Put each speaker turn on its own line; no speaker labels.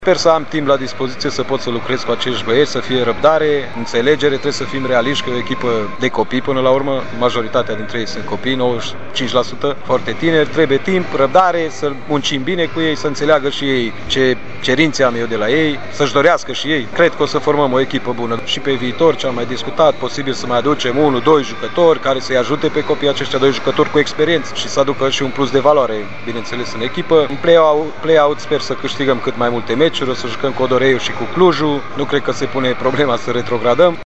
Sper să am timp la dispoziție să pot să lucrez cu acești băieți, să fie răbdare, înțelegere, trebuie să fim realiști că e o echipă de copii până la urmă, majoritatea dintre ei sunt copii, 95% foarte tineri, trebuie timp, răbdare, să muncim bine cu ei, să înțeleagă și ei ce cerințe am eu de la ei, să-și dorească și ei. Cred că o să formăm o echipă bună și pe viitor, ce am mai discutat, posibil să mai aducem 1-2 jucători care să-i ajute pe copiii aceștia, 2 jucători cu experiență și să aducă și un plus de valoare, bineînțeles, în echipă. În play-out sper să câștigăm cât mai multe meciuri, o să jucăm cu Odoreiu și cu Clujul, nu cred că se pune problema să retrogradăm.